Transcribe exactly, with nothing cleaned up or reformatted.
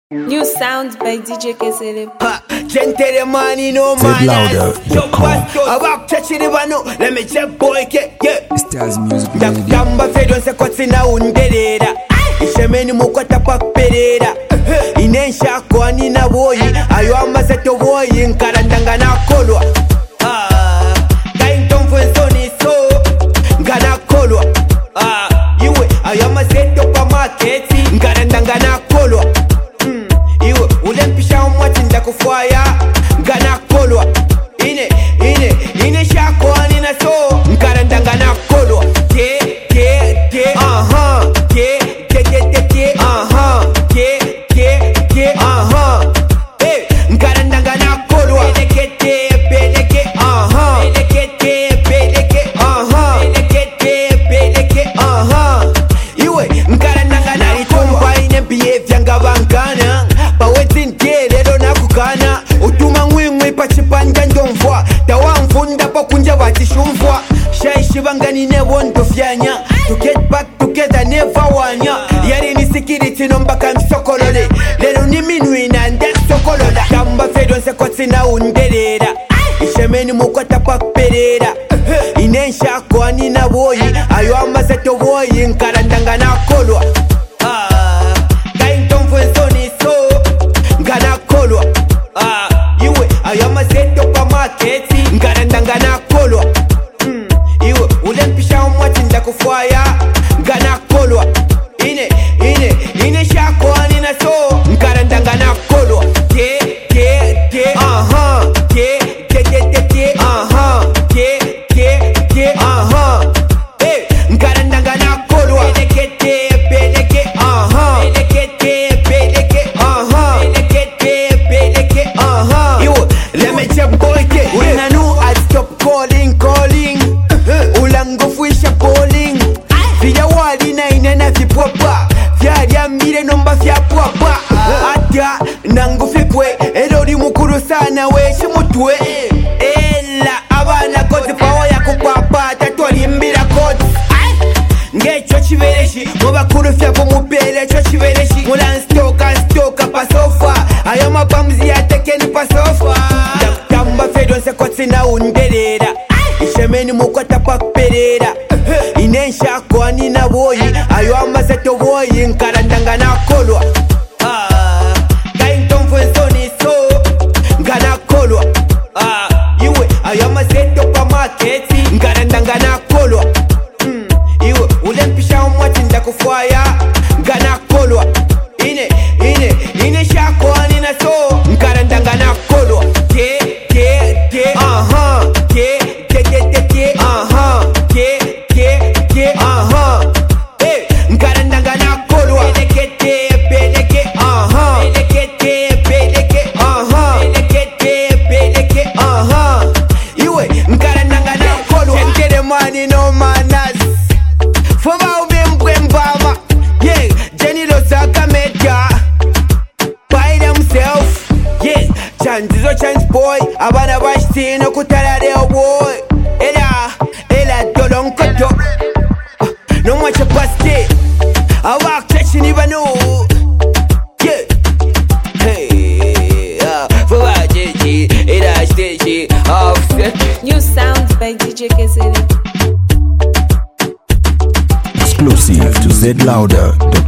New sounds by D J Kesele. Gentle money, no man. Yo, pasto, abak chachi de bano. Let me check boy ke, yeah. Stars music. Dakamba fe don se kotsi na underera. Ishemeni mukwata pa perera. Inensha kwa nina boyi. Ayo amazeto boyi nkarandanga na kolwa. Ah, kainton fwenso ni so. Ngana kolwa. Ah, iwe ayo amazeto pa marketi nkarandanga na kolwa. Iwe ulempisha umwati ndakufwaya ngana kolwa. Ine, ine, ine shakwa nina so nkarandanga na kolwa. Ke, ke, ke, aha. Ke, ke, ke, ke, ke, aha. Ke, ke, ke, aha. Eh, nkarandanga na kolwa. Pelekete, peleke, aha. Pelekete, peleke, aha. Pelekete, peleke, aha. Iwe nkarandanga na itumba ine behavior ngabangana. Lero nakukana utuma ngwingwi pachipanja ndomvwa tawamfunda pakunja batishumvwa shaishibangani nebondo fyanya to get back together never wanya yari ni security nombaka msokolole lero ni minwi na nde sokolola kamba fedon se kotsi na underera ishemeni mukwata pa perera inensha kwa nina boyi ayo amazeto boyi nkarandanga na kolwa. Ah, kainton fwenso ni so ngana kolwa. Ah, iwe ayamazeto pa marketi nkarandanga na kolwa. Mm, iwe ulempisha umwati ndakufwaya ngana kolwa. Ine, ine, ine shakwa nina so nkarandanga na kolwa. Ke, ke, ke, aha. Ke, ke, ke, ke, ke, aha. Ke, ke, ke, aha. Eh, nkarandanga na kolwa. Pelekete, peleke, aha. Pelekete, peleke, aha. Pelekete, peleke, aha. Yo, let me check boy ke. When I know I stop calling, calling. Ulango fuisha calling. Vya wali na inena vipwapa. Vya diambire nomba vya pwapa. Ata nango fikwe. Erori mukuru sana we shimutwe. Ela abana kozi pawa ya kupapa. Tatwali mbira kozi. Ngecho chivereshi mubakuru fyako mupele cho chivereshi mulan stoka stoka pasofa ayo mapamzi yatekeni pasofa dakamba fedon se kotsi na underera ishemeni mukwata pa perera inensha kwa nina boyi ayo amazeto boyi nkarandanga na kolwa. Ah, kainton fwenso ni so ngana kolwa. Ah, iwe ayo amazeto pa marketi nkarandanga na kolwa. Iwe ulempisha umwati ndakufwaya ngana kolwa. Ine, ine, ine shakwa nina so nkarandanga na kolwa. Ke, ke, ke, aha. Ke, ke, ke, ke, ke, aha. Ke, ke, ke, aha. Eh, nkarandanga na kolwa. Pelekete, peleke, aha. Pelekete, peleke, aha. Pelekete, peleke, aha. Iwe nkarandanga na kolwa. Gentle money no manners. Foma ubembwe mbama. Yeah, Jenny Losaka media by themself. Yeah, chanzizo chance boy. Abana bashitino kutala leo boy. Ela, ela dolonkoto. No much a paste. Awak chechi ni bano. Yeah. Hey, ah, foma jeji. Ela stage offset. New sounds by D J Kesele. Exclusive to Z Louder dot com.